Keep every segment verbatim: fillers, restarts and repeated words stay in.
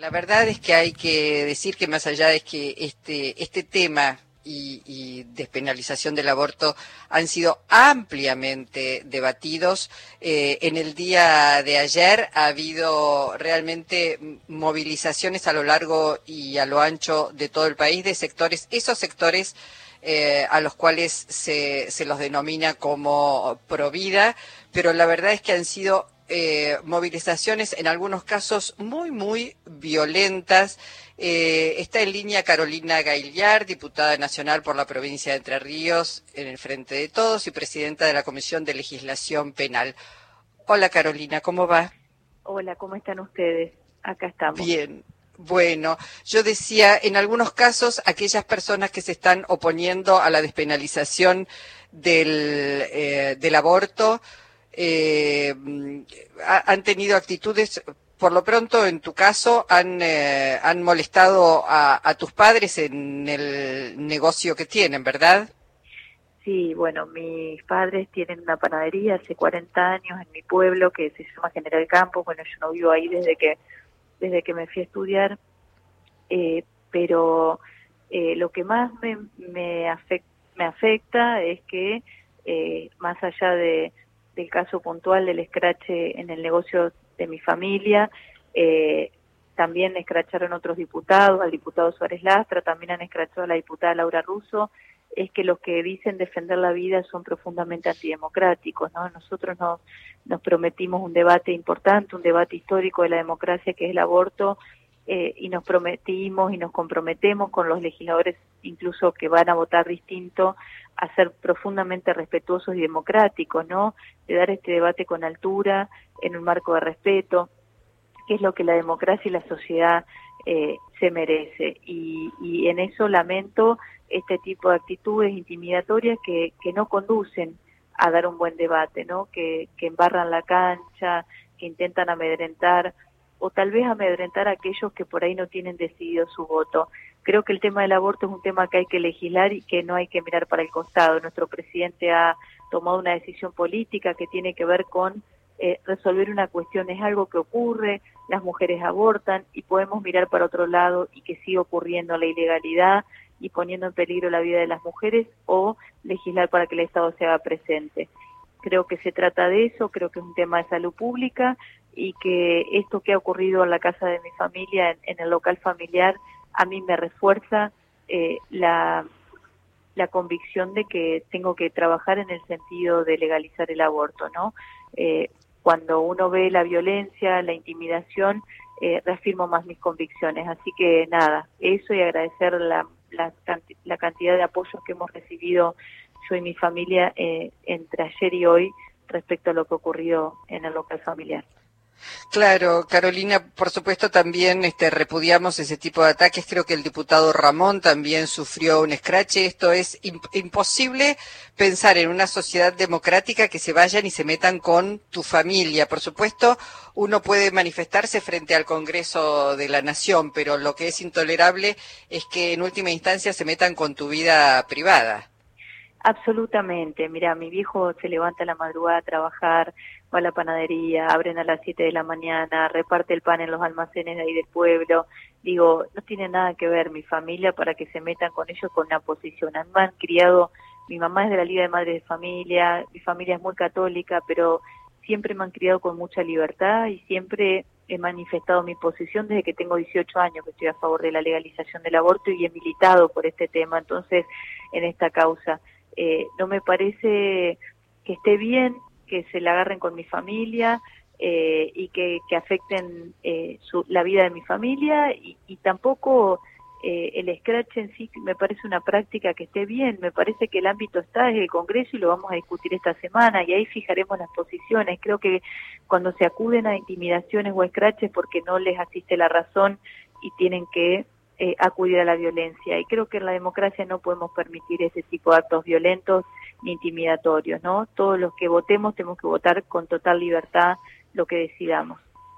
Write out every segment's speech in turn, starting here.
La verdad es que hay que decir que más allá de que este, este tema y, y despenalización del aborto han sido ampliamente debatidos, eh, en el día de ayer ha habido realmente movilizaciones a lo largo y a lo ancho de todo el país de sectores, esos sectores eh, a los cuales se, se los denomina como provida, pero la verdad es que han sido Eh, movilizaciones en algunos casos muy, muy violentas. Eh, está en línea Carolina Gaillard, diputada nacional por la provincia de Entre Ríos, en el Frente de Todos y presidenta de la Comisión de Legislación Penal. Hola Carolina, ¿cómo va? Hola, ¿cómo están ustedes? Acá estamos. Bien. Bueno, yo decía, en algunos casos, aquellas personas que se están oponiendo a la despenalización del, eh, del aborto, Eh, han tenido actitudes, por lo pronto en tu caso, han, eh, han molestado a, a tus padres en el negocio que tienen, ¿verdad? Sí, bueno, mis padres tienen una panadería hace cuarenta años en mi pueblo que se llama General Campos. Bueno, yo no vivo ahí desde que desde que me fui a estudiar, eh, pero eh, lo que más me, me, afecta, me afecta es que eh, más allá de del caso puntual del escrache en el negocio de mi familia, eh, también escracharon otros diputados, al diputado Suárez Lastra, también han escrachado a la diputada Laura Russo, es que los que dicen defender la vida son profundamente antidemocráticos, ¿no? Nosotros nos, nos prometimos un debate importante, un debate histórico de la democracia que es el aborto, eh, y nos prometimos y nos comprometemos con los legisladores incluso que van a votar distinto a ser profundamente respetuosos y democráticos, ¿no? De dar este debate con altura, en un marco de respeto, que es lo que la democracia y la sociedad eh, se merece. Y, y en eso lamento este tipo de actitudes intimidatorias que, que no conducen a dar un buen debate, ¿no? Que, que embarran la cancha, que intentan amedrentar, o tal vez amedrentar a aquellos que por ahí no tienen decidido su voto. Creo que el tema del aborto es un tema que hay que legislar y que no hay que mirar para el costado. Nuestro presidente ha tomado una decisión política que tiene que ver con eh, resolver una cuestión. Es algo que ocurre, las mujeres abortan y podemos mirar para otro lado y que siga ocurriendo la ilegalidad y poniendo en peligro la vida de las mujeres, o legislar para que el Estado se haga presente. Creo que se trata de eso, creo que es un tema de salud pública y que esto que ha ocurrido en la casa de mi familia, en, en el local familiar, a mí me refuerza eh, la, la convicción de que tengo que trabajar en el sentido de legalizar el aborto, ¿no? Eh, cuando uno ve la violencia, la intimidación, eh, reafirmo más mis convicciones. Así que nada, eso y agradecer la, la, la cantidad de apoyos que hemos recibido yo y mi familia eh, entre ayer y hoy respecto a lo que ocurrió en el local familiar. Claro, Carolina, por supuesto también este, repudiamos ese tipo de ataques. Creo que el diputado Ramón también sufrió un escrache. Esto es imp imposible pensar en una sociedad democrática que se vayan y se metan con tu familia. Por supuesto, uno puede manifestarse frente al Congreso de la Nación, pero lo que es intolerable es que en última instancia se metan con tu vida privada. Absolutamente. Mira, mi viejo se levanta a la madrugada a trabajar, va a la panadería, abren a las siete de la mañana, reparte el pan en los almacenes de ahí del pueblo. Digo, no tiene nada que ver mi familia para que se metan con ellos con una posición. A mí me han criado, mi mamá es de la Liga de Madres de Familia, mi familia es muy católica, pero siempre me han criado con mucha libertad y siempre he manifestado mi posición desde que tengo dieciocho años, que estoy a favor de la legalización del aborto y he militado por este tema, entonces, en esta causa. Eh, no me parece que esté bien que se la agarren con mi familia eh, y que, que afecten eh, su, la vida de mi familia y, y tampoco eh, el scratch en sí me parece una práctica que esté bien. Me parece que el ámbito está en el Congreso y lo vamos a discutir esta semana y ahí fijaremos las posiciones. Creo que cuando se acuden a intimidaciones o scratches porque no les asiste la razón y tienen que Eh, acudir a la violencia, y creo que en la democracia no podemos permitir ese tipo de actos violentos ni intimidatorios, ¿no? Todos los que votemos tenemos que votar con total libertad lo que decidamos.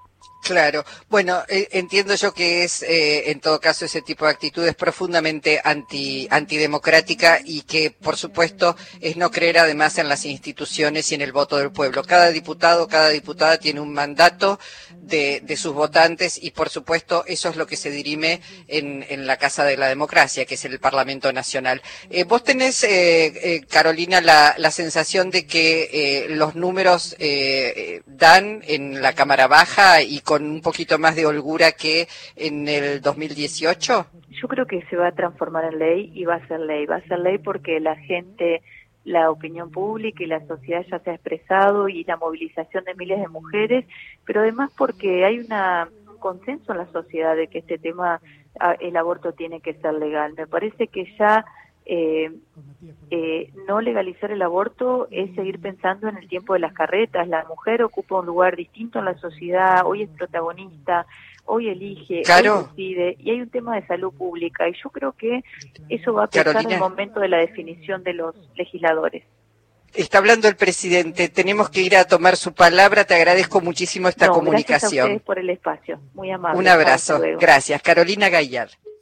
Claro. Bueno, eh, entiendo yo que es, eh, en todo caso, ese tipo de actitudes profundamente anti, antidemocrática y que, por supuesto, es no creer además en las instituciones y en el voto del pueblo. Cada diputado, cada diputada tiene un mandato de, de sus votantes y, por supuesto, eso es lo que se dirime en, en la Casa de la Democracia, que es el Parlamento Nacional. Eh, vos tenés, eh, eh, Carolina, la, la sensación de que eh, los números eh, dan en la Cámara Baja y con con un poquito más de holgura que en el dos mil dieciocho? Yo creo que se va a transformar en ley y va a ser ley. Va a ser ley porque la gente, la opinión pública y la sociedad ya se ha expresado y la movilización de miles de mujeres, pero además porque hay una, un consenso en la sociedad de que este tema, el aborto tiene que ser legal. Me parece que ya eh, eh, no legalizar el aborto es seguir pensando en el tiempo de las carretas. La mujer ocupa un lugar distinto en la sociedad, hoy es protagonista, hoy elige, claro. hoy decide, y hay un tema de salud pública, y yo creo que eso va a pesar en el momento de la definición de los legisladores. Está hablando el presidente, tenemos que ir a tomar su palabra, te agradezco muchísimo esta no, comunicación. Gracias a ustedes por el espacio, muy amable. Un abrazo, gracias. Carolina Gaillard.